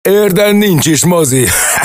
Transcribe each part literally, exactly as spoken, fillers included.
Érden nincs is mozi.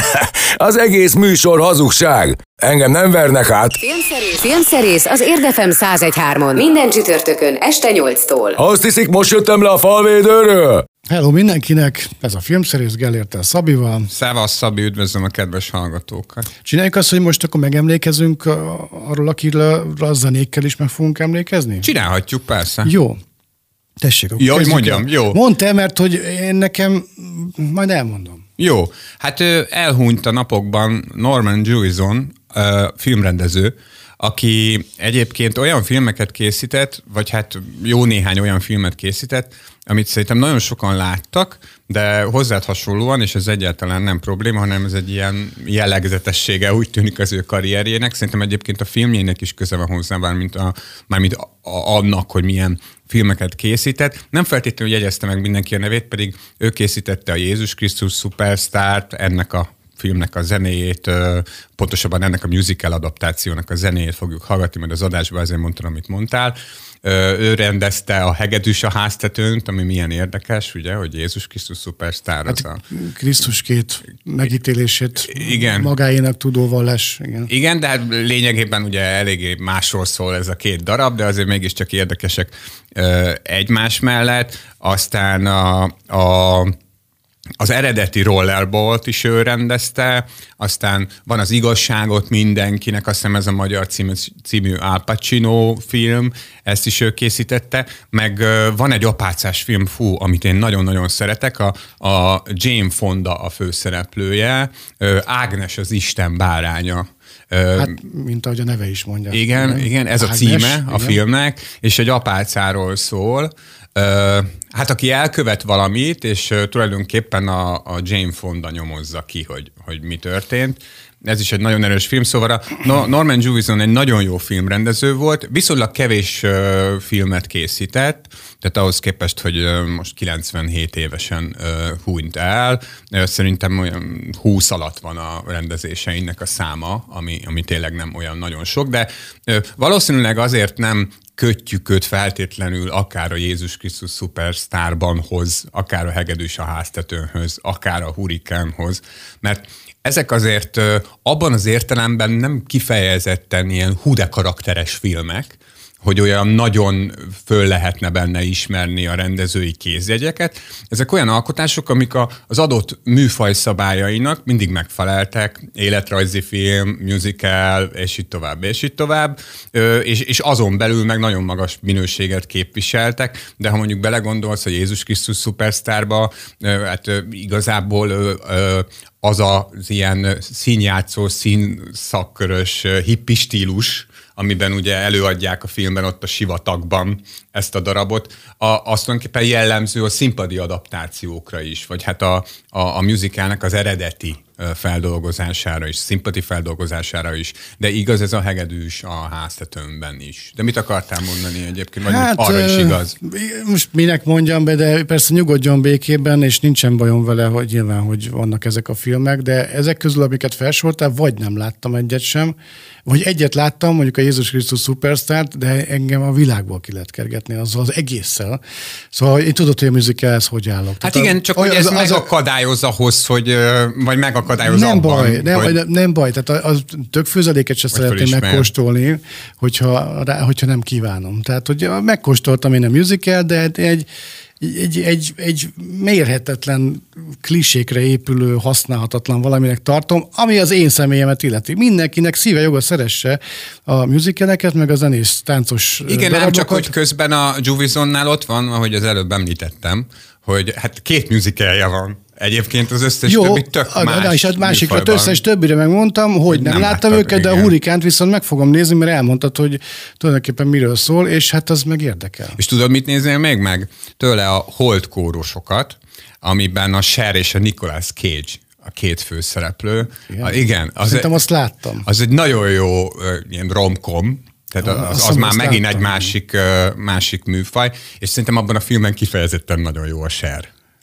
Az egész műsor hazugság. Engem nem vernek át. Filmszerész, Filmszerész az Érd ef em száz egy hármon. Minden csütörtökön este nyolctól. Azt hiszik, most jöttem le a falvédőről? Hello mindenkinek, ez a Filmszerész Gellérttel Szabival. Szevasz Szabi, üdvözlöm a kedves hallgatókat. Csináljuk azt, hogy most akkor megemlékezünk arról, akiről a zenékkel is meg fogunk emlékezni? Csinálhatjuk, persze. Jó. Tessék, akkor jó, hogy mondjam, el. jó. Mondd el, mert hogy én nekem, majd elmondom. Jó, hát elhunyt a napokban Norman Jewison, filmrendező, aki egyébként olyan filmeket készített, vagy hát jó néhány olyan filmet készített, amit szerintem nagyon sokan láttak, de hozzád hasonlóan, és ez egyáltalán nem probléma, hanem ez egy ilyen jellegzetessége úgy tűnik az ő karrierjének. Szerintem egyébként a filmjének is köze van hozzá, mármint, a, mármint a, a, annak, hogy milyen filmeket készített. Nem feltétlenül jegyezte meg mindenki a nevét, pedig ő készítette a Jézus Krisztus Superstart, ennek a filmnek a zenéjét, pontosabban ennek a musical adaptációnak a zenéjét fogjuk hallgatni, majd az adásban azért mondtam, amit mondtál. Ő rendezte a Hegedűs a háztetőnt, ami milyen érdekes, ugye, hogy Jézus Krisztus Superstar. Hát a... Krisztus két megítélését igen. magáénak tudó vallás. Igen. Igen, de hát lényegében ugye eléggé másról szól ez a két darab, de azért mégiscsak érdekesek egymás mellett. Aztán a, a Az eredeti Rollerball-t is ő rendezte, aztán van az Igazságot mindenkinek, azt hiszem ez a magyar című, című Al Pacino film, ezt is ő készítette, meg van egy apácás film, fú, amit én nagyon-nagyon szeretek, a, a Jane Fonda a főszereplője, Ágnes az Isten báránya. Hát, mint ahogy a neve is mondja. Igen, igen, igen ez Ágnes, a címe igen. a filmnek, és egy apácáról szól. Hát aki elkövet valamit, és tulajdonképpen a, a Jane Fonda nyomozza ki, hogy, hogy mi történt. Ez is egy nagyon erős film, szóval a Norman Jewison egy nagyon jó filmrendező volt, viszonylag kevés uh, filmet készített, tehát ahhoz képest, hogy uh, most kilencvenhét évesen uh, hunyt el, uh, szerintem olyan húsz alatt van a rendezéseinek a száma, ami, ami tényleg nem olyan nagyon sok, de uh, valószínűleg azért nem kötjük őt feltétlenül akár a Jézus Krisztus Superstarban hoz, akár a Hegedűs a háztetőnhöz, akár a Hurrikánhoz, mert ezek azért abban az értelemben nem kifejezetten ilyen hú de karakteres filmek, hogy olyan nagyon föl lehetne benne ismerni a rendezői kézjegyeket. Ezek olyan alkotások, amik az adott műfaj szabályainak mindig megfeleltek, életrajzi film, musical, és így tovább, és így tovább, és, és azon belül meg nagyon magas minőséget képviseltek, de ha mondjuk belegondolsz a Jézus Krisztus Superstarba, hát igazából az az ilyen színjátszó, színszakkörös hippi stílus, amiben ugye előadják a filmben ott a sivatagban ezt a darabot, a, azt tulajdonképpen jellemző a színpadi adaptációkra is, vagy hát a, a, a musicalnek az eredeti feldolgozására is, színpadi feldolgozására is, de igaz ez a Hegedűs a háztetőnben is. De mit akartál mondani egyébként, vagy hát, arra is igaz? Most minek mondjam be, de persze nyugodjon békében, és nincsen bajom vele, hogy nyilván, hogy vannak ezek a filmek, de ezek közül, amiket felsoroltál, vagy nem láttam egyet sem, vagy egyet láttam, mondjuk a Jézus Krisztus Superstart, de engem a világból ki lehet kergetni azzal az egésszel. Szóval én tudod, hogy a musical ez hogy állok. Hát tehát igen, a, csak hogy ez az, megakadályoz ahhoz, hogy, vagy megakadályoz nem abban, baj, nem, hogy... nem baj, tehát a, a tök főzeléket sem szeretném megkóstolni, hogyha, hogyha nem kívánom. Tehát, hogy megkóstoltam én a musical, de egy Egy, egy, egy mérhetetlen klisékre épülő, használhatatlan valaminek tartom, ami az én személyemet illeti. Mindenkinek szíve joga szeresse a musicaleket, meg a zenés, táncos igen, darabokat. nem csak, hogy közben a Jewisonnál ott van, ahogy az előbb említettem, hogy hát két musicalja van. Egyébként az összes jó, többi tök más. Jó, és a másikat összes többire megmondtam, hogy nem, nem láttam őket, igen. De a Hurrikánt viszont meg fogom nézni, mert elmondtad, hogy tulajdonképpen miről szól, és hát az meg érdekel. És tudod, mit néznél még meg? Tőle a Holt kórusokat, amiben a Cher és a Nicolas Cage a két főszereplő. Igen, a, igen az szerintem egy, azt láttam. Az egy nagyon jó uh, ilyen rom-com, tehát az, az már megint láttam. Egy másik, uh, másik műfaj, és szerintem abban a filmben kifejezetten nagyon jó a Cher.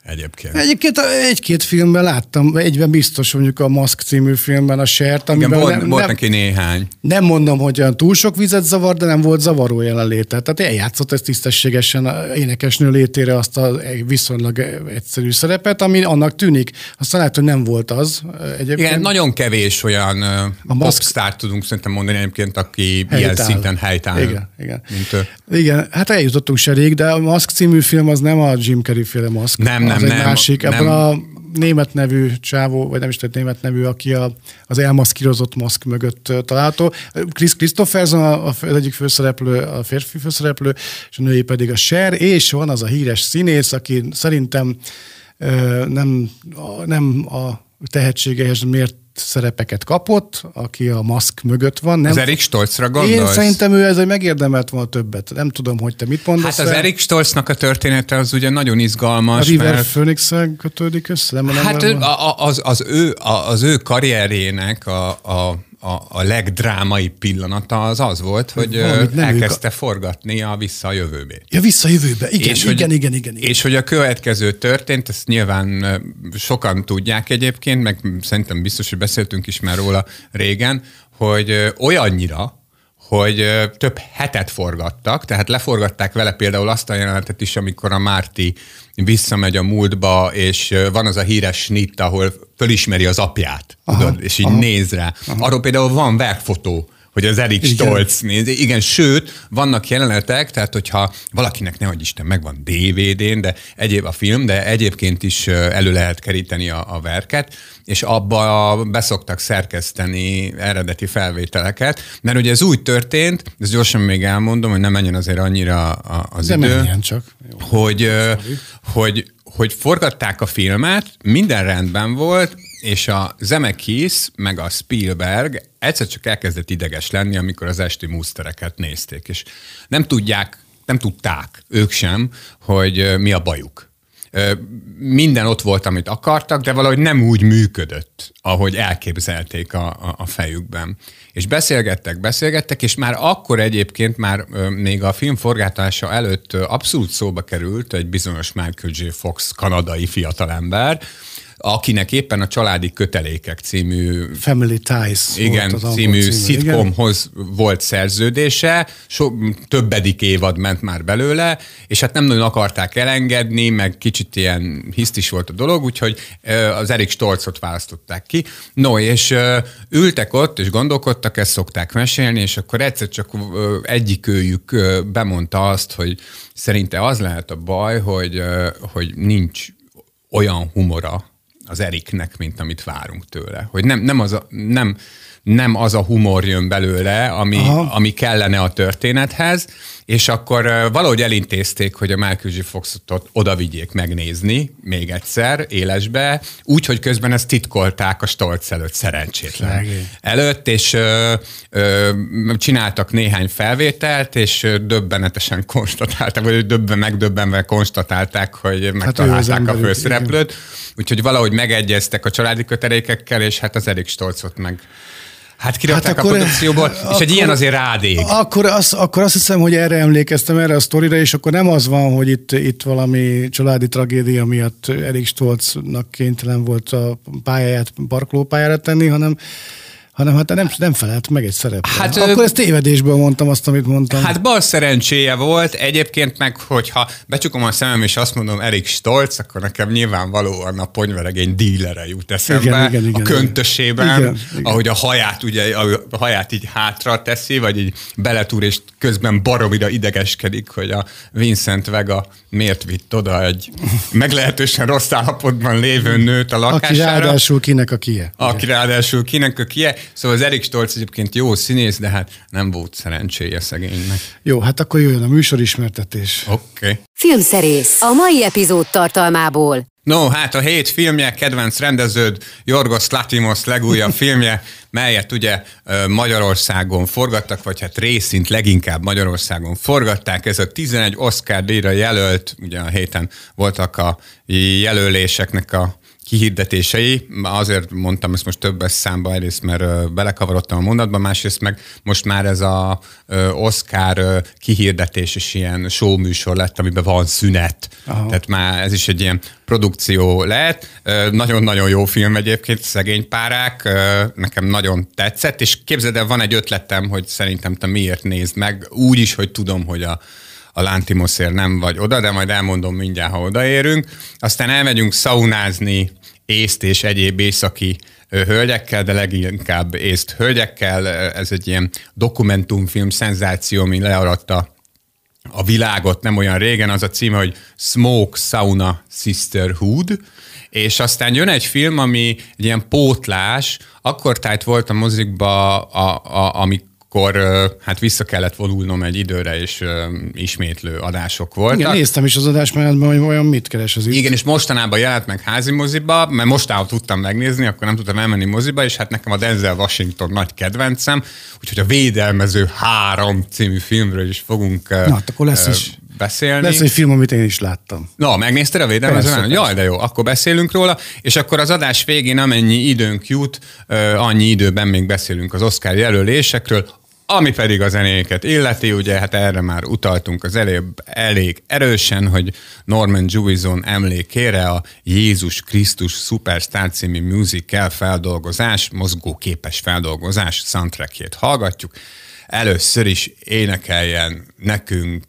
egyébként. Egyébként egy-két filmben láttam, egyben biztos, mondjuk a Mask című filmben a Sert, amiben igen, volt, nem, volt nem, neki néhány. Nem mondom, hogy olyan túl sok vizet zavar, de nem volt zavaró jelenléte. Tehát eljátszott ez tisztességesen a énekesnő létére azt a viszonylag egyszerű szerepet, ami annak tűnik. Aztán lehet, hogy nem volt az. Egyébként. Igen, nagyon kevés olyan a popstar tudunk szerintem mondani egyébként, aki helytáll. ilyen szinten helytáll. Igen, igen. Mint ő. Igen, hát eljutottunk se rég, de a Mask című film az nem a Jim Carrey féle Mask. Nem, nem, az egy nem. másik. Nem. Ebben a német nevű csávó, vagy nem is tudod német nevű, aki a, az elmaszkírozott maszk mögött található. Chris Christopherson az egyik főszereplő, a férfi főszereplő, és a női pedig a Cher, és van az a híres színész, aki szerintem nem, nem a tehetségehez mért szerepeket kapott, aki a maszk mögött van. Nem? Az Erik Stolzra gondolsz? Én szerintem ő ezzel megérdemelt volna többet. Nem tudom, hogy te mit mondasz. Hát az Erik Stolznak a története az ugye nagyon izgalmas. A River mert... Phoenix-el kötődik össze? Nem, hát nem az, az, ő, az ő karrierjének a, a A, a legdrámai pillanata az az volt, hogy elkezdte a... forgatni a Vissza a jövőbe. Ja, Vissza a jövőbe, igen, és igen, hogy, igen, igen, igen. És hogy a következő történt, ezt nyilván sokan tudják egyébként, meg szerintem biztos, hogy beszéltünk is már róla régen, hogy olyannyira, hogy több hetet forgattak, tehát leforgatták vele például azt a jelenetet is, amikor a Marty visszamegy a múltba, és van az a híres snitt, ahol fölismeri az apját, aha, tudod, és így aha, néz rá. Aha. Arról például van verkfotó, hogy az Erik Stolz néz. Igen, sőt, vannak jelenetek, tehát hogyha valakinek nehogy Isten megvan dé vé dén, de egyéb a film, de egyébként is elő lehet keríteni a, a verket, és abba beszoktak szerkeszteni eredeti felvételeket, mert ugye ez úgy történt, ezt gyorsan még elmondom, hogy nem menjen azért annyira az de idő, menjen csak. Jó. Hogy, hogy, hogy forgatták a filmet, minden rendben volt, és a Zemeckis meg a Spielberg egyszer csak elkezdett ideges lenni, amikor az esti músztereket nézték, és nem tudják, nem tudták ők sem, hogy mi a bajuk. Minden ott volt, amit akartak, de valahogy nem úgy működött, ahogy elképzelték a, a, a fejükben. És beszélgettek, beszélgettek, és már akkor egyébként már még a film forgatása előtt abszolút szóba került egy bizonyos Michael J. Fox kanadai fiatalember, akinek éppen a Családi kötelékek című Family Ties igen, című szitcomhoz volt szerződése, so, többedik évad ment már belőle, és hát nem nagyon akarták elengedni, meg kicsit ilyen hiszt is volt a dolog, úgyhogy az Erik Stolzot választották ki. No, és ültek ott, és gondolkodtak, ezt szokták mesélni, és akkor egyszer csak egyikőjük bemondta azt, hogy szerinte az lehet a baj, hogy, hogy nincs olyan humora az Eriknek, mint amit várunk tőle. Hogy nem, nem, az, a, nem, nem az a humor jön belőle, ami, ami kellene a történethez, és akkor valahogy elintézték, hogy a Michael J. Foxot oda vigyék megnézni még egyszer élesbe, úgy, hogy közben ezt titkolták a Stolz előtt, szerencsétlen Szegény. előtt, és ö, ö, csináltak néhány felvételt, és döbbenetesen konstatálták, vagy döbben, megdöbbenve konstatálták, hogy megtalálták hát a főszereplőt, igen. Úgyhogy valahogy megegyeztek a Családi kötelékekkel, és hát az Erik Stolzot meg hát kirakták hát a produkcióból, és akkor, egy ilyen azért rádég. Akkor, az, akkor azt hiszem, hogy erre emlékeztem, erre a sztorira, és akkor nem az van, hogy itt, itt valami családi tragédia miatt Erik Stolznak kénytelen volt a pályáját parkolópályára tenni, hanem hanem hát nem, nem felelt meg egy szerepre. Hát, akkor ö... ezt tévedésből mondtam azt, amit mondtam. Hát bal szerencséje volt, egyébként meg, hogyha becsukom a szemem és azt mondom Erik Stolz, akkor nekem nyilvánvalóan a ponyveregény dílere jut eszembe, igen, igen, igen, a köntösében, igen, igen. ahogy a haját, ugye, a haját így hátra teszi, vagy így beletúr, és közben baromira idegeskedik, hogy a Vincent Vega miért vitt oda egy meglehetősen rossz állapotban lévő nőt a lakására. Aki ráadásul kinek a kie. Aki ráadásul kinek a kie. Szóval az Erik Stolz egyébként jó színész, de hát nem volt szerencséje szegénynek. Jó, hát akkor jöjjön a műsorismertetés. Oké. Okay. Filmszerész a mai epizód tartalmából. No, hát a hét filmje, kedvenc rendeződ Yorgos Lanthimos legújabb filmje, melyet ugye Magyarországon forgattak, vagy hát részint leginkább Magyarországon forgatták. Ez a tizenegy Oscar-díjra jelölt, ugye a héten voltak a jelöléseknek a kihirdetései. Azért mondtam ezt most többes számba, egyrészt mert belekavarodtam a mondatba, másrészt meg most már ez a Oscar kihirdetés is ilyen show műsor lett, amiben van szünet. Aha. Tehát már ez is egy ilyen produkció lehet. Nagyon-nagyon jó film egyébként, Szegény párák, nekem nagyon tetszett, és képzeld el, van egy ötletem, hogy szerintem te miért nézd meg, úgy is, hogy tudom, hogy a a Lantimosért nem vagy oda, de majd elmondom mindjárt, ha odaérünk. Aztán elmegyünk szaunázni észt és egyéb északi hölgyekkel, de leginkább észt hölgyekkel. Ez egy ilyen dokumentumfilm szenzáció, ami learatta a világot nem olyan régen. Az a címe, hogy Smoke Sauna Sisterhood, és aztán jön egy film, ami egy ilyen pótlás. Akkor tájt volt a mozikba, a, a, amikor akkor hát vissza kellett vonulnom egy időre, és uh, ismétlő adások voltak. Igen, néztem is az adásmenetben, hogy olyan mit keres az itt. Igen, és mostanában jelent meg házi moziba, mert mostanában tudtam megnézni, akkor nem tudtam elmenni moziba, és hát nekem a Denzel Washington nagy kedvencem, úgyhogy a Védelmező három című filmről is fogunk uh, Na, akkor lesz uh, is. beszélni. Lesz egy film, amit én is láttam. Na, megnézted a Védelmező? Jaj, de jó, akkor beszélünk róla, és akkor az adás végén amennyi időnk jut, uh, annyi időben még beszélünk az Oscar jelölésekről, ami pedig a zenéket illeti, ugye hát erre már utaltunk az előbb elég erősen, hogy Norman Jewison emlékére a Jézus Krisztus Superstar című musical feldolgozás, mozgóképes feldolgozás soundtrackjét hallgatjuk. Először is énekeljen nekünk,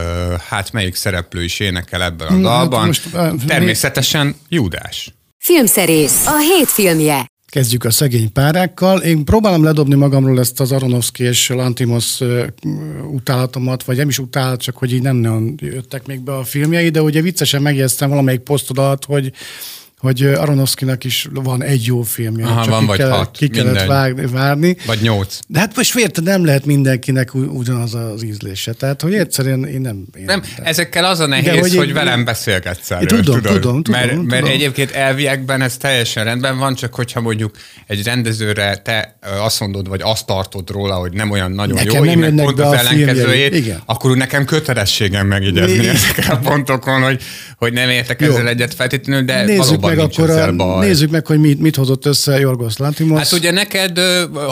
hát melyik szereplő is énekel ebben a dalban? Hát most, természetesen Júdás. Filmszerész, a hét filmje. Kezdjük a Szegény párákkal. Én próbálom ledobni magamról ezt az Aronofsky és Lantimos utálatomat, vagy nem is utálat, csak hogy így nem nagyon jöttek még be a filmjei, de ugye viccesen megjegyeztem valamelyik posztod alatt, hogy hogy Aronofskynak is van egy jó filmje. Aha, csak van ki vagy kell, hat. Ki kellett várni, várni. Vagy nyolc. De hát most érted, nem lehet mindenkinek ugyanaz az ízlése. Tehát, hogy egyszerűen én nem... Én nem, nem ezekkel az a nehéz, hogy, hogy én, velem beszélgetsz erről. Tudom, tudod, tudom, tudom. Mert, tudom. mert egyébként elviekben ez teljesen rendben van, csak hogyha mondjuk egy rendezőre te azt mondod, vagy azt tartod róla, hogy nem olyan nagyon nekem jó, én meg pont az ellenkezőjét, akkor nekem kötelességem megigyezni ezekkel a pontokon, hogy, hogy nem értek ezzel egyet feltétlenül, de nézzük valóban meg nincs akkor ezzel baj. Nézzük meg, hogy mit, mit hozott össze Jorgos Lantimos. Hát ugye neked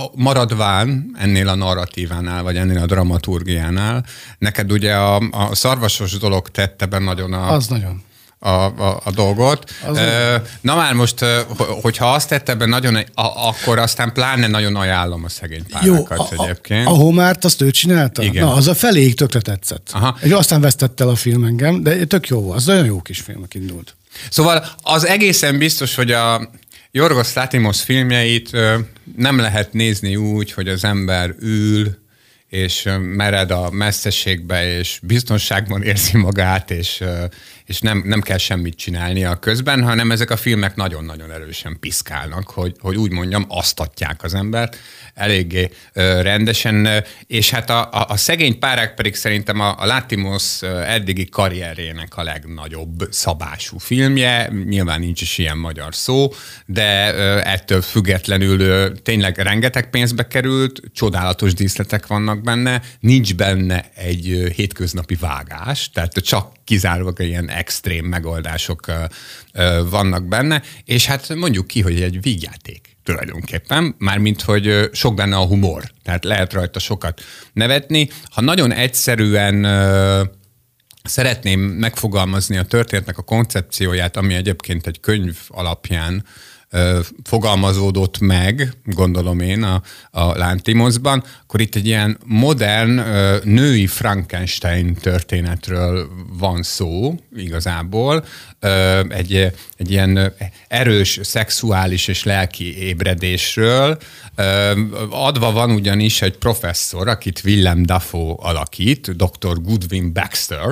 maradván ennél a narratívánál, vagy ennél a dramaturgiánál, neked ugye a, a szarvasos dolog tette be nagyon a... Az nagyon. A, a, a dolgot. Az Na már most, hogyha azt tette be nagyon, a, akkor aztán pláne nagyon ajánlom a Szegény párákat Jó, egyébként. A, a Homárt azt ő csinálta? Igen. Na, az a feléig tökre tetszett. Egy, aztán vesztett el a film engem, de tök jó volt. Az nagyon jó kis filmnek indult. Szóval az egészen biztos, hogy a Jorgos Lantimos filmjeit nem lehet nézni úgy, hogy az ember ül, és mered a messzeségbe, és biztonságban érzi magát, és, és nem, nem kell semmit csinálnia közben, hanem ezek a filmek nagyon-nagyon erősen piszkálnak, hogy, hogy úgy mondjam, asztatják az embert eléggé rendesen, és hát a, a, a Szegény párák pedig szerintem a, a Lantimos eddigi karrierjének a legnagyobb szabású filmje, nyilván nincs is ilyen magyar szó, de ettől függetlenül tényleg rengeteg pénzbe került, csodálatos díszletek vannak benne, nincs benne egy hétköznapi vágás, tehát csak kizárólag ilyen extrém megoldások vannak benne, és hát mondjuk ki, hogy egy vígjáték tulajdonképpen, mármint, hogy sok benne a humor, tehát lehet rajta sokat nevetni. Ha nagyon egyszerűen szeretném megfogalmazni a történetnek a koncepcióját, ami egyébként egy könyv alapján fogalmazódott meg, gondolom én, a, a Lantimosban, akkor itt egy ilyen modern női Frankenstein történetről van szó igazából. Egy, egy ilyen erős szexuális és lelki ébredésről. Adva van ugyanis egy professzor, akit Willem Dafoe alakít, doktor Goodwin Baxter,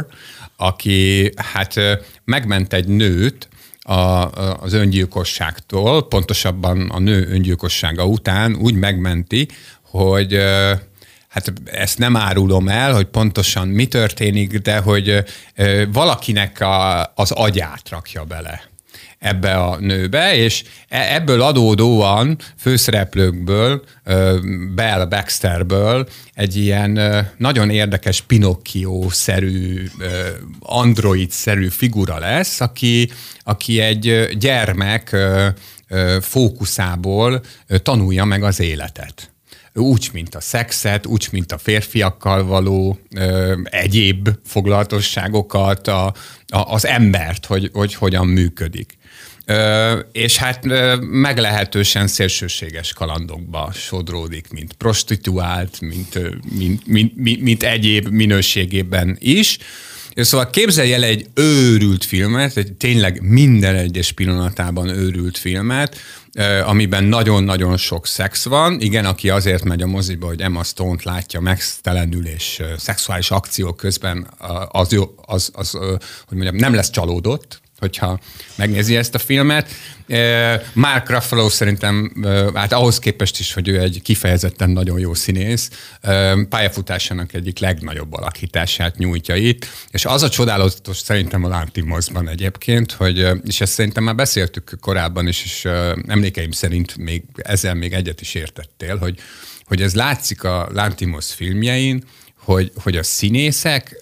aki hát megment egy nőt, A, az öngyilkosságtól, pontosabban a nő öngyilkossága után úgy megmenti, hogy hát ezt nem árulom el, hogy pontosan mi történik, de hogy valakinek a, az agyát rakja bele ebbe a nőbe, és ebből adódóan főszereplőkből, Belle Baxterből egy ilyen nagyon érdekes Pinocchio-szerű, android-szerű figura lesz, aki, aki egy gyermek fókuszából tanulja meg az életet. Úgy, mint a szexet, úgy, mint a férfiakkal való ö, egyéb foglalatosságokat, a, a, az embert, hogy, hogy hogyan működik. Ö, és hát ö, meglehetősen szélsőséges kalandokba sodródik, mint prostituált, mint, mint, mint, mint, mint egyéb minőségében is. Szóval képzelj el egy őrült filmet, egy tényleg minden egyes pillanatában őrült filmet, amiben nagyon-nagyon sok szex van. Igen, aki azért megy a moziba, hogy Emma Stone-t látja megsztelenül és szexuális akció közben, az, az, az, az hogy mondjam, nem lesz csalódott, hogyha megnézi ezt a filmet. Mark Ruffalo szerintem, hát ahhoz képest is, hogy ő egy kifejezetten nagyon jó színész, pályafutásának egyik legnagyobb alakítását nyújtja itt, és az a csodálatos szerintem a Lanthimosban egyébként, hogy, és ezt szerintem már beszéltük korábban is, és emlékeim szerint még ezzel még egyet is értettél, hogy, hogy ez látszik a Lanthimos filmjein, hogy, hogy a színészek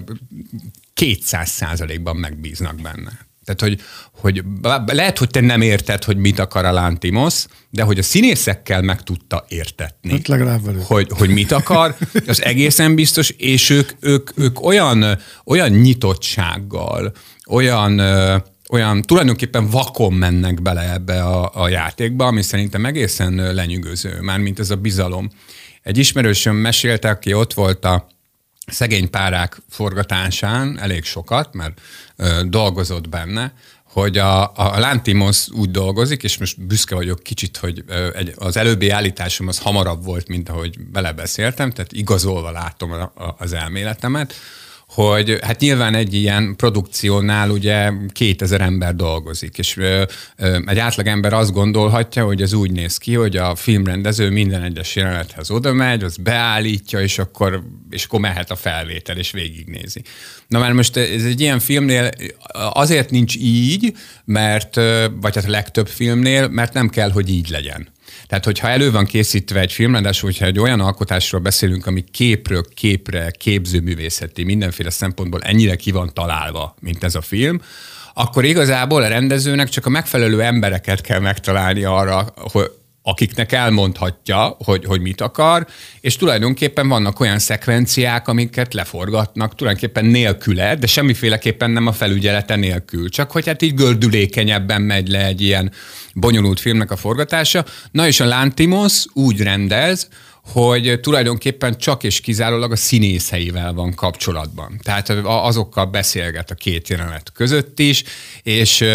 kétszáz százalékban megbíznak benne. Tehát, hogy, hogy lehet, hogy te nem érted, hogy mit akar a Lanthimos, de hogy a színészekkel meg tudta értetni, hát legalább velük. Hogy, hogy mit akar, az egészen biztos, és ők, ők, ők olyan, olyan nyitottsággal, olyan, olyan tulajdonképpen vakon mennek bele ebbe a, a játékba, ami szerintem egészen lenyűgöző, mármint ez a bizalom. Egy ismerősöm mesélte, aki ott volt a Szegény párák forgatásán elég sokat, mert ö, dolgozott benne, hogy a, a Lanthimos úgy dolgozik, és most büszke vagyok kicsit, hogy ö, egy, az előbbi állításom az hamarabb volt, mint ahogy belebeszéltem, tehát igazolva látom a, a, az elméletemet, hogy hát nyilván egy ilyen produkciónál ugye kétezer ember dolgozik, és ö, ö, egy átlagember azt gondolhatja, hogy ez úgy néz ki, hogy a filmrendező minden egyes jelenethez oda megy, az beállítja, és akkor, és akkor mehet a felvétel, és végignézi. Na már most ez egy ilyen filmnél azért nincs így, mert, vagy hát a legtöbb filmnél, mert nem kell, hogy így legyen. Tehát, hogyha elő van készítve egy film, ráadásul, hogyha egy olyan alkotásról beszélünk, ami képről képre, képzőművészeti, mindenféle szempontból ennyire ki van találva, mint ez a film, akkor igazából a rendezőnek csak a megfelelő embereket kell megtalálni arra, hogy akiknek elmondhatja, hogy, hogy mit akar, és tulajdonképpen vannak olyan szekvenciák, amiket leforgatnak tulajdonképpen nélküle, de semmiféleképpen nem a felügyelete nélkül. Csak hogy hát így gördülékenyebben megy le egy ilyen bonyolult filmnek a forgatása. Na és a Lanthimos úgy rendez, hogy tulajdonképpen csak és kizárólag a színészeivel van kapcsolatban. Tehát azokkal beszélget a két jelenet között is, és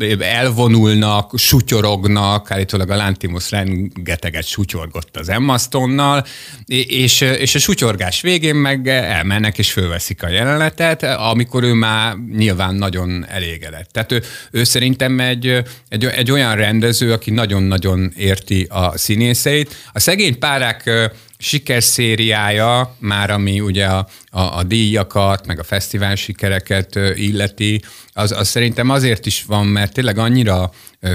elvonulnak, sutyorognak, állítólag a Lanthimos rengeteget sutyorgott az Emma Stone-nal, és, és a sutyorgás végén meg elmennek és fölveszik a jelenetet, amikor ő már nyilván nagyon elégedett. Tehát ő, ő szerintem egy, egy, egy olyan rendező, aki nagyon-nagyon érti a színészeit. A Szegény párák sikerszériája, már ami ugye a, a, a díjakat, meg a fesztivál sikereket illeti, az, az szerintem azért is van, mert tényleg annyira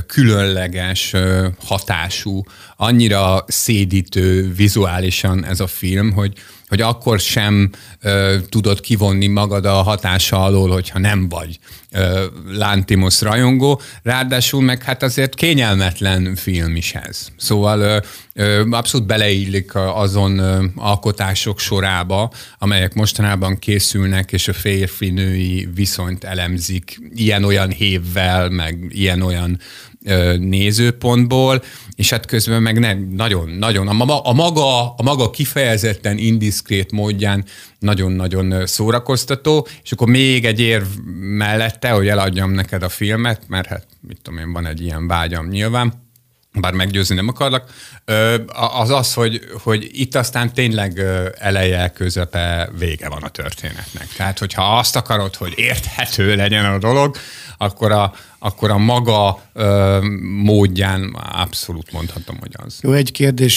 különleges hatású, annyira szédítő vizuálisan ez a film, hogy, hogy akkor sem ö, tudod kivonni magad a hatása alól, hogyha nem vagy ö, Lanthimos rajongó. Ráadásul meg hát azért kényelmetlen film is ez. Szóval ö, ö, abszolút beleillik azon ö, alkotások sorába, amelyek mostanában készülnek, és a férfi-női viszonyt elemzik ilyen-olyan hévvel, meg ilyen-olyan nézőpontból, és hát közben meg nem, nagyon, nagyon, a, ma, a, maga, a maga kifejezetten indiszkrét módján nagyon-nagyon szórakoztató, és akkor még egy érv mellette, hogy eladjam neked a filmet, mert hát mit tudom én, van egy ilyen vágyam nyilván, bár meggyőzni nem akarlak, az az, hogy, hogy itt aztán tényleg eleje, közepe, vége van a történetnek. Tehát, hogyha azt akarod, hogy érthető legyen a dolog, akkor a, akkor a maga ö, módján abszolút mondhatom, hogy az. Jó, egy kérdés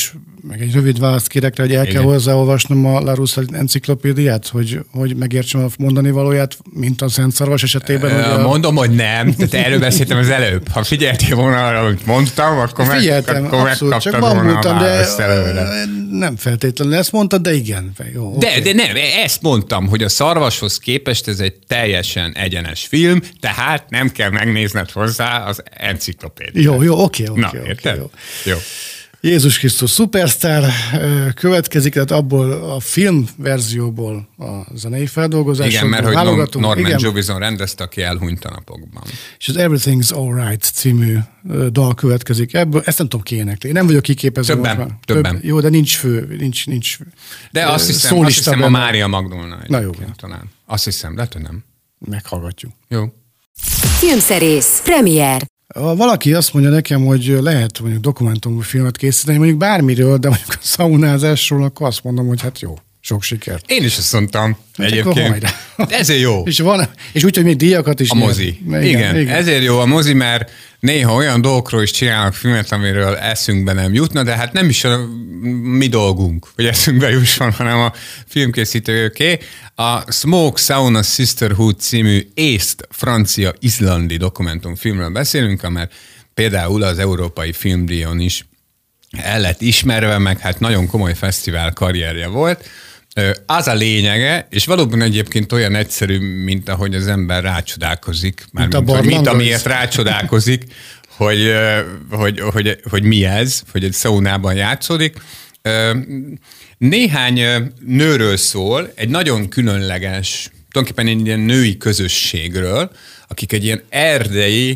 meg egy rövid választ kérek rá, hogy el Igen. kell hozzáolvasnom a Larousse enciklopédiát, hogy, hogy megértsem a mondani valóját, mint a Szent Szarvas esetében. Hogy a... Mondom, hogy nem. Tehát erről beszéltem az előbb. Ha figyeltél volna arra, amit mondtam, akkor, Figyeltem, meg, akkor abszolút, csak bambultam, de nem feltétlenül ezt mondtad, de igen. Jó, de, okay. de nem, ezt mondtam, hogy a Szarvashoz képest ez egy teljesen egyenes film, tehát nem kell megnézned hozzá az enciklopédiát. Jó, jó, oké, oké. Na, érted? Jó. Jó. Jézus Krisztus Superstar következik, tehát abból a filmverzióból a zenei feldolgozásokból. Igen, mert hogy Norman Jovison rendezte, aki elhunyt a napokban. És az Everything's Alright című dal következik ebből. Ezt nem tudom kiénekli. Én nem vagyok kiképező. Többen, most többen. Több, jó, de nincs fő, nincs, nincs De azt hiszem, azt hiszem a Mária Magdolna. Na jó. Talán. Azt hiszem, lehet, hogy nem. Meghallgatjuk. Jó. Filmszerész, premier. Ha valaki azt mondja nekem, hogy lehet mondjuk dokumentumfilmet készíteni, mondjuk bármiről, de mondjuk a szaunázásról, akkor azt mondom, hogy hát jó, sok sikert. Én is azt mondtam hát egyébként. Ezért jó. És, van, és úgy, hogy még díjakat is a mozi. Igen, igen, igen, ezért jó a mozi, mert néha olyan dolgokról is csinálnak filmet, amiről eszünkbe nem jutna, de hát nem is a mi dolgunk, hogy eszünkbe jusson, hanem a filmkészítőké. A Smoke Sauna Sisterhood című észt-francia-izlandi dokumentumfilmről beszélünk, amely például az Európai Filmdíjon is el lett ismerve, meg hát nagyon komoly fesztivál karrierje volt. Az a lényege, és valóban egyébként olyan egyszerű, mint ahogy az ember rácsodálkozik, mint, mint, hogy, mint amiért rácsodálkozik, hogy, hogy, hogy, hogy mi ez, hogy egy szaunában játszódik. Néhány nőről szól, egy nagyon különleges, tulajdonképpen egy ilyen női közösségről, akik egy ilyen erdei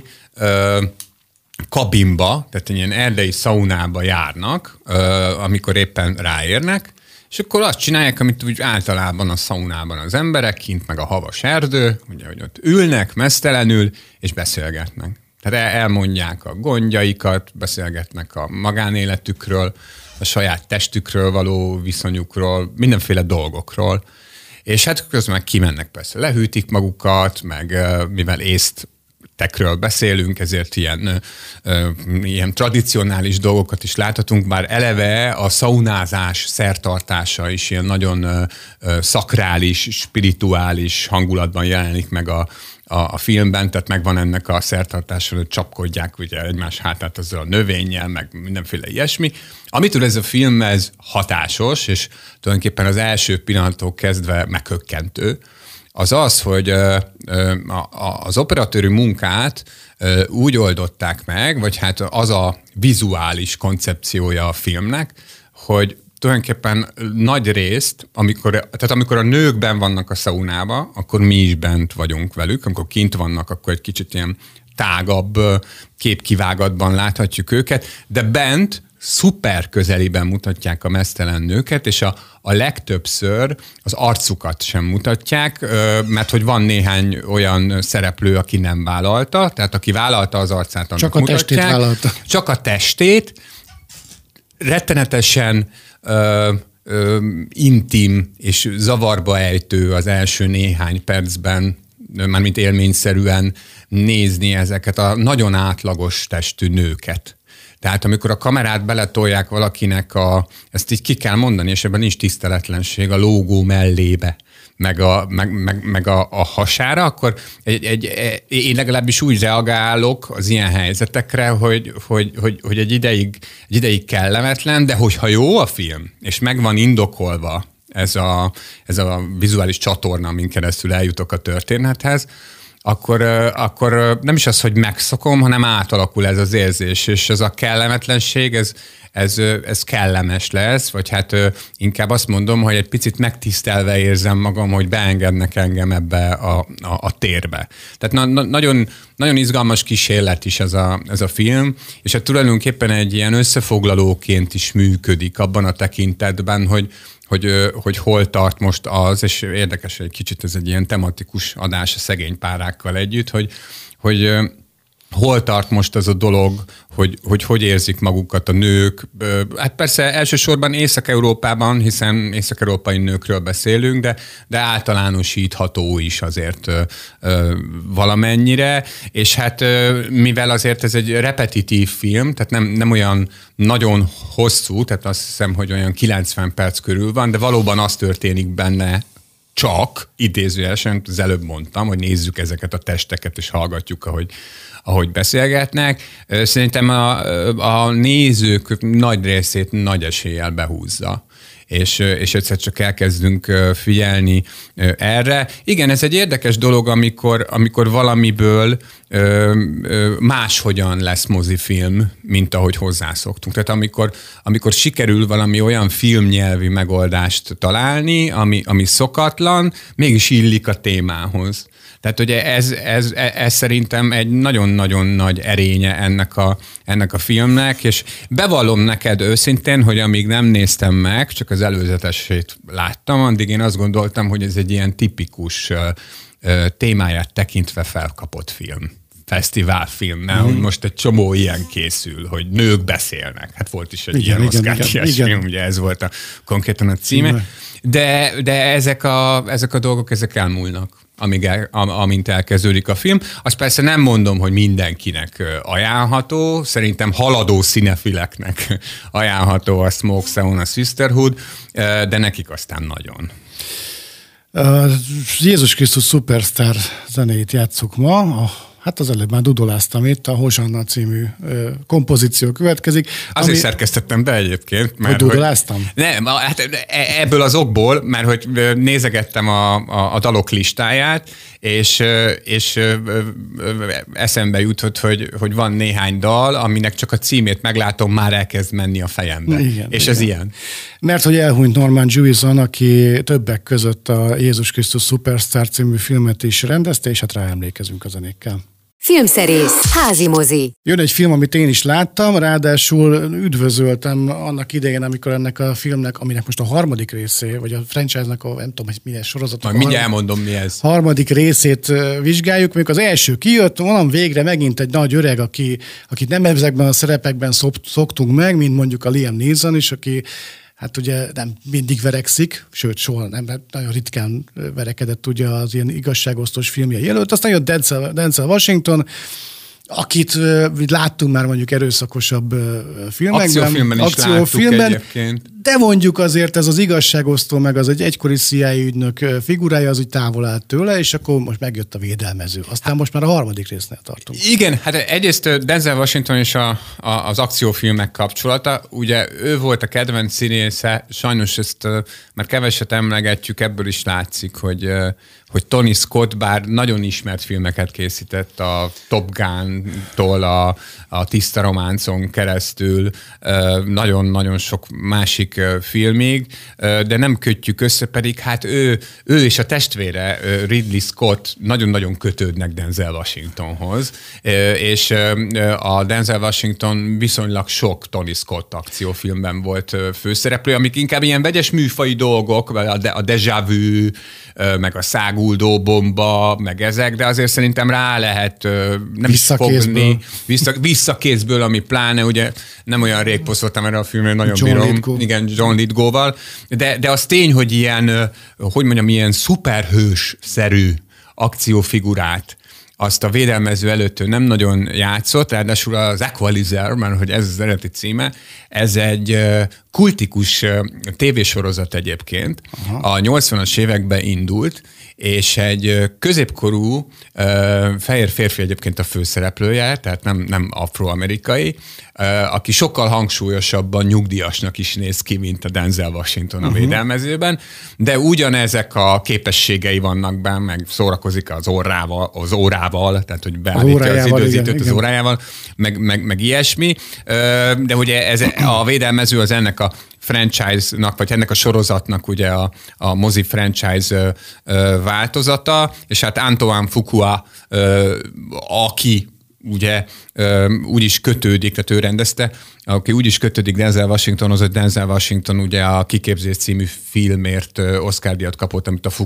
kabinba, tehát egy ilyen erdei szaunába járnak, amikor éppen ráérnek, és akkor azt csinálják, amit úgy általában a szaunában az emberek, kint meg a havas erdő, ugye, hogy ott ülnek meztelenül, és beszélgetnek. Tehát elmondják a gondjaikat, beszélgetnek a magánéletükről, a saját testükről való viszonyukról, mindenféle dolgokról. És hát közben meg kimennek persze, lehűtik magukat, meg mivel észt tekről beszélünk, ezért ilyen, ö, ilyen tradicionális dolgokat is láthatunk, bár eleve a szaunázás szertartása is ilyen nagyon ö, ö, szakrális, spirituális hangulatban jelenik meg a, a, a filmben, tehát megvan ennek a szertartása, hogy csapkodják ugye egymás hátát azzal a növényel, meg mindenféle ilyesmi. Amitől ez a film ez hatásos, és tulajdonképpen az első pillanattól kezdve meghökkentő, az az, hogy az operatőri munkát úgy oldották meg, vagy hát az a vizuális koncepciója a filmnek, hogy tulajdonképpen nagy részt, amikor, tehát amikor a nők benn vannak a szaunába, akkor mi is bent vagyunk velük, amikor kint vannak, akkor egy kicsit ilyen tágabb képkivágatban láthatjuk őket, de bent szuper közeliben mutatják a meztelen nőket, és a, a legtöbbször az arcukat sem mutatják, mert hogy van néhány olyan szereplő, aki nem vállalta, tehát aki vállalta az arcát, annak csak a mutatják. Testét vállalta. Csak a testét. Rettenetesen ö, ö, intim és zavarba ejtő az első néhány percben, mármint élményszerűen nézni ezeket a nagyon átlagos testű nőket. Tehát amikor a kamerát beletolják valakinek, a, ezt így ki kell mondani, és ebben nincs tiszteletlenség, a lógó mellébe, meg a, meg, meg, meg a, a hasára, akkor egy, egy, egy, én legalábbis úgy reagálok az ilyen helyzetekre, hogy, hogy, hogy, hogy egy, ideig, egy ideig kellemetlen, de hogyha jó a film, és meg van indokolva ez a, ez a vizuális csatorna, amin keresztül eljutok a történethez, Akkor, akkor nem is az, hogy megszokom, hanem átalakul ez az érzés, és ez a kellemetlenség, ez, ez, ez kellemes lesz, vagy hát inkább azt mondom, hogy egy picit megtisztelve érzem magam, hogy beengednek engem ebbe a, a, a térbe. Tehát na, na, nagyon, nagyon izgalmas kísérlet is ez a, ez a film, és hát tulajdonképpen egy ilyen összefoglalóként is működik abban a tekintetben, hogy Hogy, hogy hol tart most az, és érdekes, hogy egy kicsit ez egy ilyen tematikus adás a szegény párákkal együtt, hogy, hogy hol tart most az a dolog, hogy, hogy hogy érzik magukat a nők. Hát persze elsősorban Észak-Európában, hiszen észak-európai nőkről beszélünk, de, de általánosítható is azért ö, ö, valamennyire, és hát ö, mivel azért ez egy repetitív film, tehát nem, nem olyan nagyon hosszú, tehát azt hiszem, hogy olyan kilencven perc körül van, de valóban az történik benne, csak idézőjelesen, az előbb mondtam, hogy nézzük ezeket a testeket, és hallgatjuk, ahogy, ahogy beszélgetnek. Szerintem a, a nézők nagy részét nagy eséllyel behúzza. És, és egyszer csak elkezdünk figyelni erre. Igen, ez egy érdekes dolog, amikor, amikor valamiből máshogyan lesz mozifilm, mint ahogy hozzászoktunk. Tehát amikor, amikor sikerül valami olyan filmnyelvi megoldást találni, ami, ami szokatlan, mégis illik a témához. Tehát ugye ez, ez, ez szerintem egy nagyon-nagyon nagy erénye ennek a, ennek a filmnek, és bevallom neked őszintén, hogy amíg nem néztem meg, csak az előzetesét láttam, addig én azt gondoltam, hogy ez egy ilyen tipikus uh, uh, témáját tekintve felkapott film. Fesztiválfilm, mm. hogy most egy csomó ilyen készül, hogy nők beszélnek. Hát volt is egy igen, ilyen oszkár-díjas film, ugye ez volt a, konkrétan a címe. Igen. De, de ezek, a, ezek a dolgok, ezek elmúlnak, amíg el, amint elkezdődik a film. Azt persze nem mondom, hogy mindenkinek ajánlható, szerintem haladó cinefileknek ajánlható a Smoke Sound, a Sisterhood, de nekik aztán nagyon. Uh, Jézus Krisztus Superstar zenét játsszuk ma, a Hát az előbb már dudoláztam itt, a Hosanna című ö, kompozíció következik. Azért ami... szerkesztettem be egyébként. Mert hogy dudoláztam? Hogy... Nem, hát ebből az okból, mert hogy nézegettem a, a, a dalok listáját, és, és eszembe jutott, hogy, hogy van néhány dal, aminek csak a címét meglátom, már elkezd menni a fejembe. Igen, és igen. Ez ilyen. Mert hogy elhunyt Norman Jewison, aki többek között a Jézus Krisztus Superstar című filmet is rendezte, és hát ráemlékezünk a zenékkel. Filmszerész, házi mozi. Jön egy film, amit én is láttam, ráadásul üdvözöltem annak idején, amikor ennek a filmnek, aminek most a harmadik részé, vagy a franchise-nak a, nem tudom, hogy milyen sorozatok. Majd mindjárt elmondom, mi ez. Harmadik részét vizsgáljuk, még az első kijött, van végre megint egy nagy öreg, aki, akit nem ezekben a szerepekben szoktunk meg, mint mondjuk a Liam Neeson is, aki hát ugye nem mindig verekszik, sőt, soha nem, nagyon ritkán verekedett ugye az ilyen igazságosztós filmje előtt. Aztán jött Denzel, Denzel Washington, akit uh, láttunk már mondjuk erőszakosabb uh, filmekben. Akciófilmben is akciófilmben, láttuk egyébként. De mondjuk azért ez az igazságosztó, meg az egy egykori C I A ügynök figurája, az úgy távol állt tőle, és akkor most megjött a védelmező. Aztán most már a harmadik résznél tartunk. Igen, hát egyrészt Denzel Washington és a, a, az akciófilmek kapcsolata, ugye ő volt a kedvenc színésze, sajnos ezt uh, már keveset emlegetjük, ebből is látszik, hogy uh, hogy Tony Scott bár nagyon ismert filmeket készített a Top Gun-tól a, a Tiszta Románcon keresztül, nagyon-nagyon sok másik filmig, de nem kötjük össze, pedig hát ő, ő és a testvére Ridley Scott nagyon-nagyon kötődnek Denzel Washingtonhoz, és a Denzel Washington viszonylag sok Tony Scott akciófilmben volt főszereplő, amik inkább ilyen vegyes műfai dolgok, a Déjà Vu, meg a száguldó bomba, meg ezek, de azért szerintem rá lehet nem is fogni. Vissza, visszakézből, ami pláne, ugye nem olyan rég posztoltam erre a filmre, nagyon John bírom. Lithgow. Igen, John Lithgow-val. De, de az tény, hogy ilyen, hogy mondjam, ilyen szuperhős-szerű akciófigurát azt a védelmező előtt ő nem nagyon játszott, ráadásul az Equalizer, mert hogy ez az eredeti címe, ez egy kultikus tévésorozat egyébként. Aha. A nyolcvanas években indult, és egy középkorú fehér férfi egyébként a főszereplője, tehát nem, nem afroamerikai, aki sokkal hangsúlyosabban nyugdíjasnak is néz ki, mint a Denzel Washington a uh-huh. védelmezőben, de ugyanezek a képességei vannak benne, meg szórakozik az órával, az órával, tehát hogy beállítja az időzítőt igen, az igen. órájával, meg, meg, meg ilyesmi, de ugye ez, a védelmező az ennek a franchise-nak, vagy ennek a sorozatnak ugye a, a mozi franchise ö, változata, és hát Antoine Fuqua, ö, aki ugye ö, úgy is kötődik, tehát ő rendezte, aki úgy is kötődik Denzel Washingtonhoz, hogy Denzel Washington ugye a Kiképzés című filmért Oscar-díjat kapott, amit a Fuqua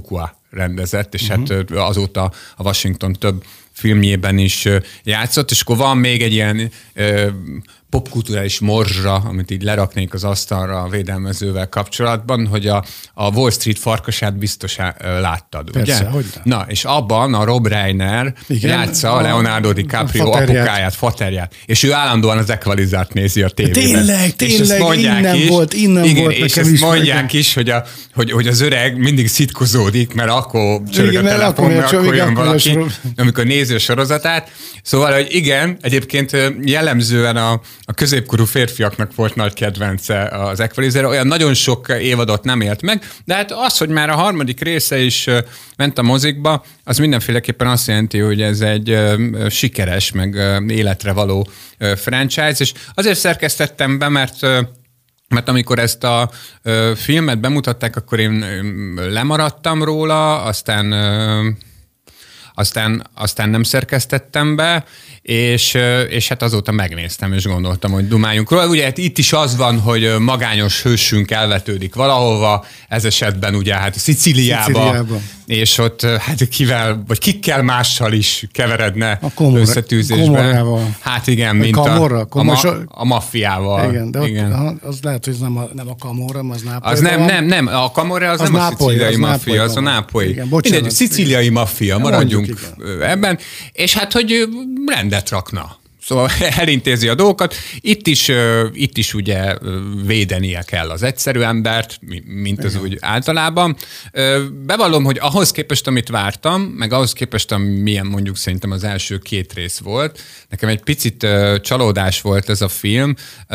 rendezett, és uh-huh. hát azóta a Washington több filmjében is játszott, és akkor van még egy ilyen ö, popkulturális morzsa, amit így leraknék az asztalra a védelmezővel kapcsolatban, hogy a, a Wall Street farkasát biztos láttad, Persze, ugye? Hogyne. Na, és abban a Rob Reiner igen, játsza a Leonardo DiCaprio apukáját, faterját, és ő állandóan az Equalizert nézi a tévében. Tényleg, tényleg, innen is, volt, innen igen, volt és nekem ezt is. mondják is, hogy, a, hogy, hogy az öreg mindig szitkozódik, mert akkor csörög a telefon, mert akkor jön valaki, amikor nézi a sorozatát. Szóval, hogy igen, egyébként jellemzően a, a középkorú férfiaknak volt nagy kedvence az Equalizer, olyan nagyon sok évadot nem élt meg, de hát az, hogy már a harmadik része is ment a mozikba, az mindenféleképpen azt jelenti, hogy ez egy sikeres, meg életre való franchise, és azért szerkesztettem be, mert mert amikor ezt a ö, filmet bemutatták, akkor én ö, lemaradtam róla, aztán, ö, aztán, aztán nem szerkesztettem be, és, ö, és hát azóta megnéztem, és gondoltam, hogy dumáljunk róla. Ugye hát itt is az van, hogy magányos hősünk elvetődik valahova, ez esetben ugye hát Szicíliába, Szicíliába. És ott hát kivel, vagy kikkel mással is keveredne a komor, összetűzésbe. Komorával. Hát igen, mint Kamorra, a, komor, a, ma, a maffiával. Igen, de igen. Ott, az lehet, hogy ez nem a, nem a Kamorra, az Nápoly. Az nem, nem, nem, a Kamorra az, az nem Nápoly, a szicíliai maffia, az a nápolyi. Igen, bocsánat. Mindegy, szicíliai maffia, maradjunk mondjuk, ebben. És hát, hogy rendet rakna. Szóval elintézi a dolgokat. Itt is, itt is ugye védenie kell az egyszerű embert, mint az úgy általában. Bevallom, hogy ahhoz képest, amit vártam, meg ahhoz képest, milyen mondjuk szerintem az első két rész volt, nekem egy picit csalódás volt ez a film.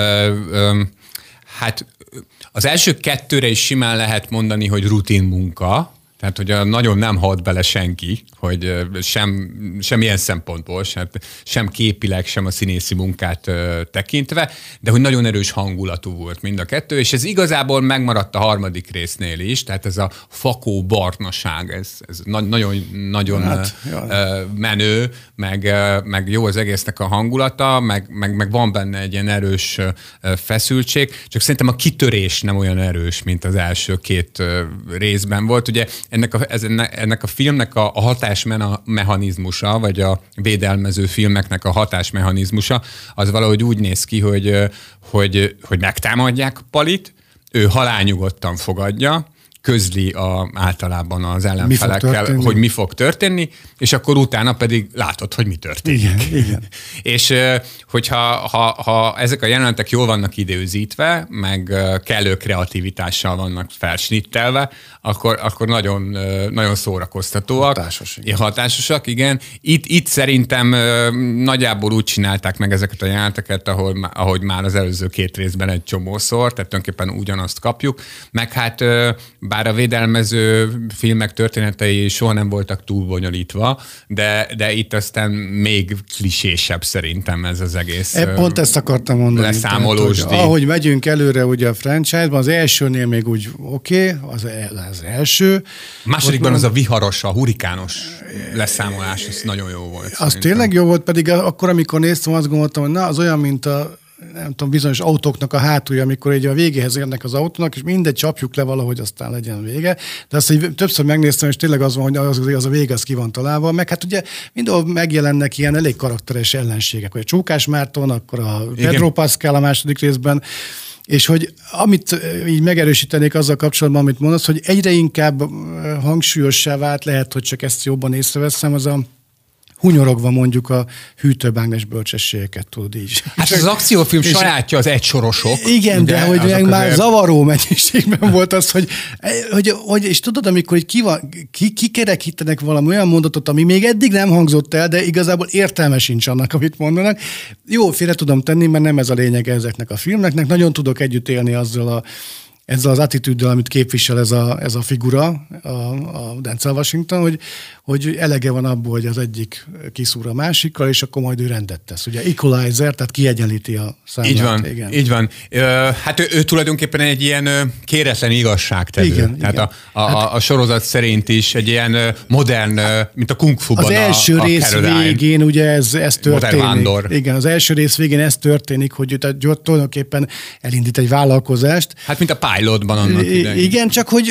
Hát az első kettőre is simán lehet mondani, hogy rutin munka, tehát, hogy nagyon nem hat bele senki, hogy sem, sem ilyen szempontból, sem, sem képileg, sem a színészi munkát ö, tekintve, de hogy nagyon erős hangulatú volt mind a kettő, és ez igazából megmaradt a harmadik résznél is, tehát ez a fakó barnaság, ez, ez na- nagyon, nagyon hát, ö, menő, meg, meg jó az egésznek a hangulata, meg, meg, meg van benne egy ilyen erős feszültség, csak szerintem a kitörés nem olyan erős, mint az első két részben volt. Ugye ennek a, ez, ennek a filmnek a, a hatásmechanizmusa, vagy a védelmező filmeknek a hatásmechanizmusa, az valahogy úgy néz ki, hogy, hogy, hogy megtámadják Palit, ő halálnyugodtan fogadja, közli a, általában az ellenfelekkel, mi hogy mi fog történni, és akkor utána pedig látod, hogy mi történik. Igen, igen. És hogyha ha, ha ezek a jelenetek jól vannak időzítve, meg kellő kreativitással vannak felsnittelve, akkor, akkor nagyon, nagyon szórakoztatóak. Hatásos, igen. Hatásosak, igen. Itt, itt szerintem nagyjából úgy csinálták meg ezeket a jeleneteket, ahol, ahogy már az előző két részben egy csomószor, tehát tulajdonképpen ugyanazt kapjuk, meg hát bár a védelmező filmek történetei soha nem voltak túl bonyolítva, de, de itt aztán még klisésebb szerintem ez az egész. E, pont ezt akartam mondani. Leszámolós tehát, hogy ahogy megyünk előre ugye a franchise-ban, az elsőnél még úgy oké, okay, az, az első. Másodikban az a viharos, a hurikános leszámolás, ez nagyon jó volt. Az szerintem. Tényleg jó volt, pedig akkor, amikor néztem, azt gondoltam, hogy na, az olyan, mint a nem tudom, bizonyos autóknak a hátulja, amikor egy a végéhez érnek az autónak, és mindegy, csapjuk le valahogy, aztán legyen vége. De azt, hogy többször megnéztem, és tényleg az van, hogy az, az a vége, az ki van találva. Meg hát ugye mindenhol megjelennek ilyen elég karakteres ellenségek, hogy a Csókás Márton, akkor a Igen. Pedro Pascal a második részben, és hogy amit így megerősítenék azzal kapcsolatban, amit mondasz, hogy egyre inkább hangsúlyossá vált, lehet, hogy csak ezt jobban észreveszem, az a hunyorogva mondjuk a hűtőbágnes bölcsességeket, tudod így. Hát az akciófilm sajátja az egysorosok. Igen, de hogy meg már azért... zavaró mennyiségben volt az, hogy, hogy, hogy és tudod, amikor ki, van, ki, kikerekítenek valami olyan mondatot, ami még eddig nem hangzott el, de igazából értelme sincs annak, amit mondanak. Jó, félre tudom tenni, mert nem ez a lényeg ezeknek a filmeknek. Nagyon tudok együtt élni azzal a ezzel az attitűddel, amit képvisel ez a, ez a figura, a, a Denzel Washington, hogy, hogy elege van abból, hogy az egyik kiszúr a másikkal, és akkor majd ő rendet tesz. Ugye equalizer, tehát kiegyenlíti a számlát. Így van, igen. Így van. Hát ő, ő tulajdonképpen egy ilyen kéretlen igazságtevő. Igen, tehát igen. A, a, hát, a sorozat szerint is egy ilyen modern, mint a kung fu-ban az első a, a rész Caroline. Végén ugye ez, ez történik. Igen, az első rész végén ez történik, hogy tehát tulajdonképpen elindít egy vállalkozást. Hát mint a pilotban annak idején. Igen, csak hogy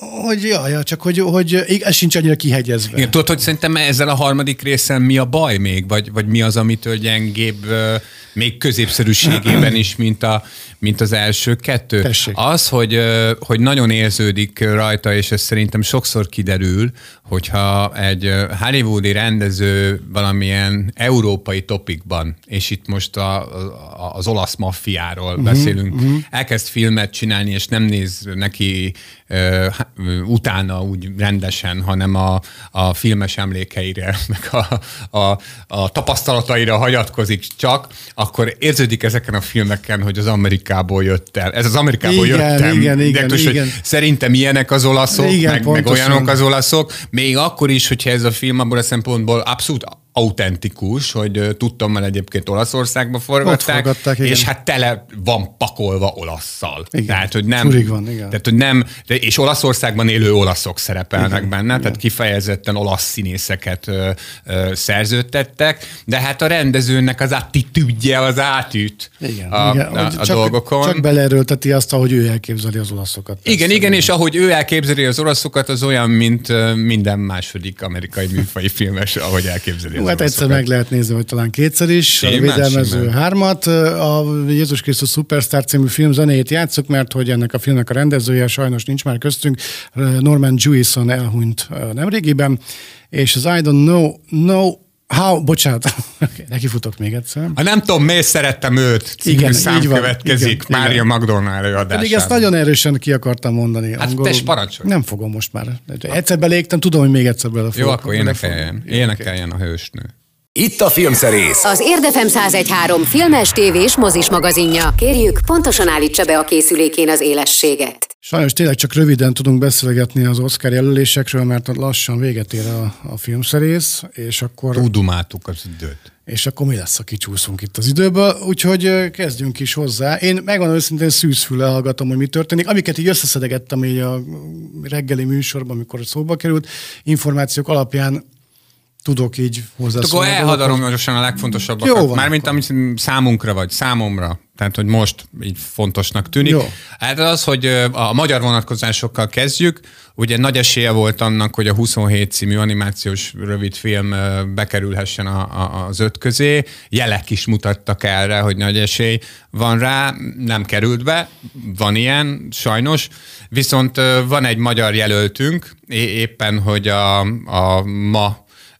hogy ja, ja, csak hogy, hogy ez sincs annyira kihegyezve. Igen, tudod, hogy szerintem ezzel a harmadik részen mi a baj még? Vagy, vagy mi az, amitől gyengébb még középszerűségében is, mint, a, mint az első kettő? Tessék. Az, hogy, hogy nagyon érződik rajta, és ez szerintem sokszor kiderül, hogyha egy hollywoodi rendező valamilyen európai topikban, és itt most a, a, az olasz maffiáról uh-huh, beszélünk, uh-huh. elkezd filmet csinálni, és nem néz neki uh, utána úgy rendesen, hanem a, a filmes emlékeire, meg a, a, a tapasztalataira hagyatkozik csak, akkor érződik ezeken a filmeken, hogy az Amerikából jött el. Ez az Amerikából igen, jöttem. Igen, igen, tus, igen. Szerintem ilyenek az olaszok, igen, meg, meg olyanok az olaszok. Még akkor is, hogyha ez a film abból a szempontból abszolút autentikus, hogy tudtommal egyébként Olaszországba forgatták, és hát tele van pakolva olasszal. Igen. Tehát, hogy nem, van, igen. tehát, hogy nem, és Olaszországban élő olaszok szerepelnek igen, benne, igen. Tehát kifejezetten olasz színészeket ö, ö, szerződtettek, de hát a rendezőnek az attitűdje az átüt igen, a, igen. a, a csak, dolgokon. Csak beleerőlteti azt, ahogy ő elképzeli az olaszokat. Igen, persze. Igen, és ahogy ő elképzeli az olaszokat, az olyan, mint minden második amerikai műfaj filmes, ahogy elképzeli. Hát egyszer meg lehet nézni, hogy talán kétszer is. Simán, a Védelmező simán. hármat. A Jézus Krisztus Superstar című film zenéjét játsszuk, mert hogy ennek a filmnek a rendezője sajnos nincs már köztünk. Norman Jewison elhunyt nemrégiben, és az I don't know, know how, bocsánat, okay, nekifutok még egyszer. Ha nem tudom, miért szerettem őt, című igen, szám következik igen, Mária Magdolna előadásában. Pedig ezt nagyon erősen ki akartam mondani. Hát angolul. Tess, parancsolj. Nem fogom most már. Egyszer belégtem, tudom, hogy még egyszer bele fogok. Jó, akkor énekeljen. Énekeljen a hősnő. Itt a Filmszerész. Az Érd ef em száz egy három filmes, tévés, mozis magazinja. Kérjük, pontosan állítsa be a készülékén az élességet. Sajnos tényleg csak röviden tudunk beszélgetni az Oscar jelölésekről, mert lassan véget ér a, a Filmszerész, és akkor... Tudumáltuk az időt. És akkor mi lesz, ha kicsúszunk itt az időből, úgyhogy kezdjünk is hozzá. Én megmondom őszintén szűzfüllel hallgatom, hogy mi történik. Amiket így összeszedegettem így a reggeli műsorban, amikor szóba került, információk alapján tudok így hozzászólni. Akkor elhadaromgyosan a legfontosabbakat. Mármint amit számunkra vagy számomra. Tehát, hogy most így fontosnak tűnik. Jó. Hát az, hogy a magyar vonatkozásokkal kezdjük. Ugye nagy esélye volt annak, hogy a huszonhét című animációs rövidfilm bekerülhessen a, a, az öt közé. Jelek is mutattak erre, hogy nagy esély van rá. Nem került be. Van ilyen, sajnos. Viszont van egy magyar jelöltünk, éppen, hogy a, a ma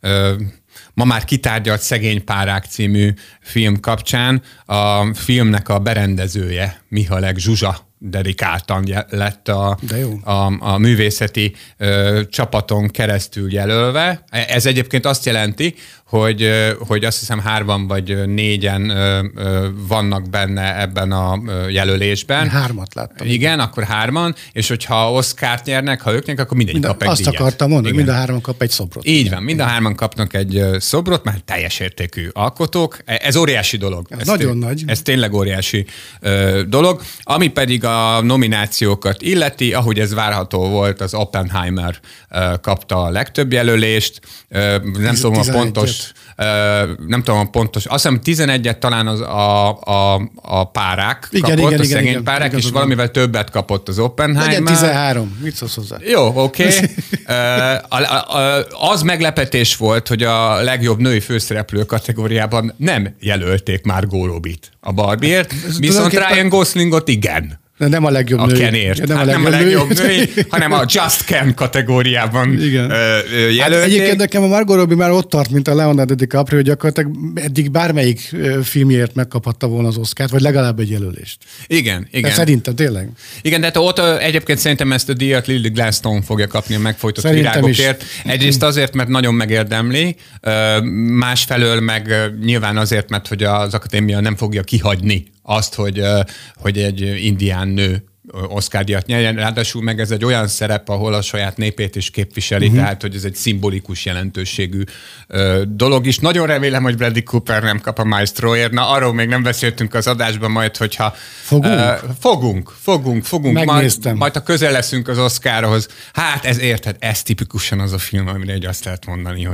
ma már kitárgyalt Szegény Párák című film kapcsán a filmnek a berendezője, Mihalek Zsuzsa dedikáltan lett a, a, a művészeti ö, csapaton keresztül jelölve. Ez egyébként azt jelenti, hogy, hogy azt hiszem hárman vagy négyen ö, ö, vannak benne ebben a jelölésben. Hármat láttam. Igen, akkor hárman, és hogyha Oscart nyernek, ha ők nyernek, akkor mindegyik mind, kap egy azt díjat. Azt akartam mondani, mind a hárman kap egy szobrot. Így van, mind a hárman kapnak egy szobrot, mert teljes értékű alkotók. Ez óriási dolog. Ez, ez nagyon té- nagy. Ez tényleg óriási ö, dolog. Ami pedig a nominációkat illeti, ahogy ez várható volt, az Oppenheimer ö, kapta a legtöbb jelölést. Ö, nem tudom a pontos... Uh, nem tudom, pontos, azt hiszem tizenegyet talán az a, a, a párák igen, kapott, igen, a igen, Szegény igen, Párák, igazad és valamivel többet kapott az Oppenheimer. Legyen tizenhárom, mit szólsz hozzá? Jó, oké. Okay. uh, az meglepetés volt, hogy a legjobb női főszereplő kategóriában nem jelölték Margot Robbie-t a Barbie-ért, viszont Ryan Goslingot igen. De nem a legjobb a női. Kenért. Nem, hát a nem a legjobb női, hanem a Just Ken kategóriában igen. jelölték. Hát egyébként nekem a Margot Robbie már ott tart, mint a Leonardo DiCaprio, hogy gyakorlatilag eddig bármelyik filmjért megkaphatta volna az Oscart, vagy legalább egy jelölést. Igen, igen. De szerintem tényleg. Igen, de hát ott egyébként szerintem ezt a díjat Lily Gladstone fogja kapni a megfojtott szerintem virágokért. Is. Egyrészt azért, mert nagyon megérdemli, másfelől meg nyilván azért, mert hogy az akadémia nem fogja kihagyni azt, hogy, hogy egy indián nő Oscar-díjat nyerjen, ráadásul meg ez egy olyan szerep, ahol a saját népét is képviseli, uh-huh. tehát hogy ez egy szimbolikus jelentőségű ö, dolog is. Nagyon remélem, hogy Bradley Cooper nem kap a Maestroért. Na, arról még nem beszéltünk az adásban, majd, hogyha... Fogunk? Ö, fogunk, fogunk, fogunk. Majd, majd ha közel leszünk az Oscarhoz. Hát ez érted, ez tipikusan az a film, amire egy azt lehet mondani, hogy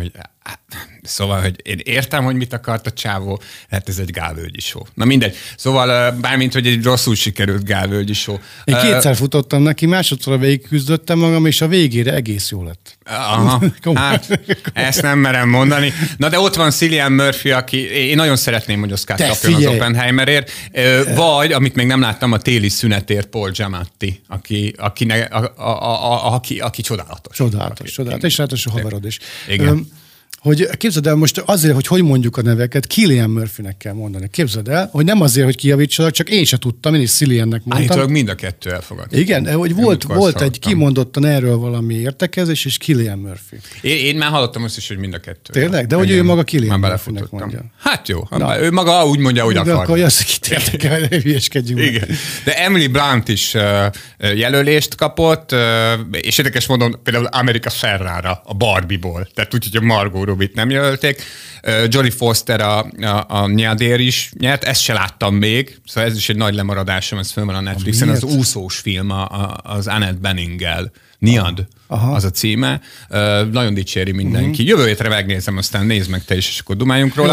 Szóval, hogy én értem, hogy mit akart a csávó, hát ez egy gálvölgyi show. Na mindegy. Szóval bármint, hogy egy rosszul sikerült gálvölgyi show. Én kétszer futottam neki, másodszor végig küzdöttem magam, és a végére egész jó lett. Aha, hát ezt nem merem mondani. Na de ott van Cillian Murphy, aki én nagyon szeretném, hogy Oscar kapjon az Oppenheimerért, vagy, amit még nem láttam, a téli szünetért Paul Giamatti, aki, aki, ne, a, a, a, aki, aki csodálatos. Csodálatos, aki, csodálatos, és ráadásul haverod is. Igen. Hogy képzeld el most azért, hogy hogy mondjuk a neveket, Cillian Murphynek kell mondani. Képzeld el, hogy nem azért, hogy kijavítsalak, csak én se tudtam, én is Cilliannek mondtam. Állítólag mind a kettő elfogadta. Igen, hogy volt, volt egy kimondottan erről valami értekezés, és Cillian Murphy. Én, én már hallottam azt is, hogy mind a kettő. Tényleg? De hogy ő maga Cillian Murphynek mondja. Hát jó, na, ő maga úgy mondja, hogy akar. Akkor azt kitértek el, hogy hülyeskedjünk. Igen. De Emily Blunt is uh, jelölést kapott, uh, és érdekes módon például America Ferrara a Barbie-ból. Tehát úgy, hogy a Margot Robbie-t nem jelölték. Uh, Jodie Foster a, a, a Nyádér is nyert, ezt se láttam még, szóval ez is egy nagy lemaradásom, ez fönn van a Netflixen, az úszós film a, a, az Annette Beninggel. Niad, aha, az a címe. Uh, nagyon dicséri mindenki. Uh-huh. Jövő hétre megnézem, aztán nézd meg te is, és akkor dumáljunk róla.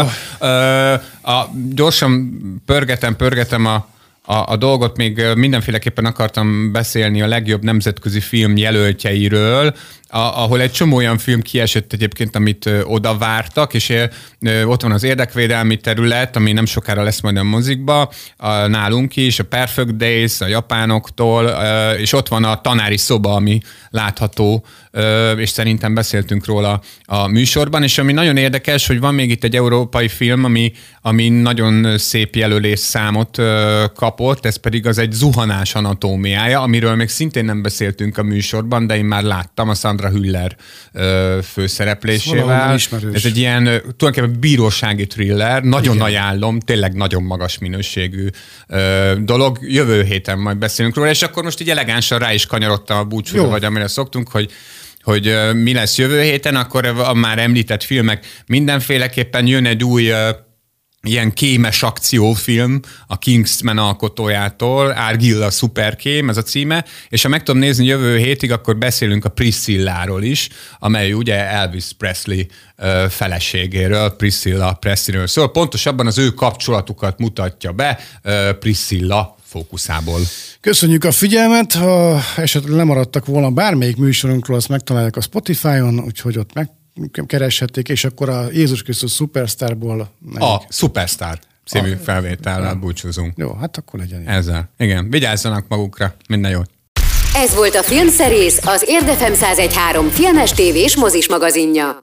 Uh, a, gyorsan pörgetem, pörgetem a A, a dolgot, még mindenféleképpen akartam beszélni a legjobb nemzetközi film jelöltjeiről, a, ahol egy csomó olyan film kiesett egyébként, amit ö, oda vártak, és ö, ott van az érdekvédelmi terület, ami nem sokára lesz majd a mozikba, a, nálunk is, a Perfect Days, a japánoktól, ö, és ott van a tanári szoba, ami látható, ö, és szerintem beszéltünk róla a műsorban, és ami nagyon érdekes, hogy van még itt egy európai film, ami, ami nagyon szép jelölés számot ö, kapott, ez pedig az egy zuhanás anatómiája, amiről még szintén nem beszéltünk a műsorban, de én már láttam a Sandra Hüller ö, főszereplésével. Ez egy ilyen tulajdonképpen bírósági thriller, nagyon igen, ajánlom, tényleg nagyon magas minőségű ö, dolog. Jövő héten majd beszélünk róla, és akkor most így elegánsan rá is kanyarodtam a búcsúra, vagy amire szoktunk, hogy hogy ö, mi lesz jövő héten, akkor a már említett filmek mindenféleképpen jön egy új ö, ilyen kémes akciófilm a Kingsman alkotójától, Argilla Superkém, ez a címe, és ha meg tudom nézni jövő hétig, akkor beszélünk a Priscilláról is, amely ugye Elvis Presley ö, feleségéről, Priscilla Presleyről szól. Pontosabban az ő kapcsolatukat mutatja be ö, Priscilla fókuszából. Köszönjük a figyelmet, ha esetleg lemaradtak volna bármelyik műsorunkról, azt megtalálják a Spotify-on, úgyhogy ott meg kereshették, és akkor a Jézus Krisztus Superstarból... A Superstar című felvétellel búcsúzunk. Jó, hát akkor legyen. Ezzel. Igen, vigyázzanak magukra, minden jót. Ez volt a Filmszerész, az Érdefem száz egy pont három filmes tévés mozis magazinja.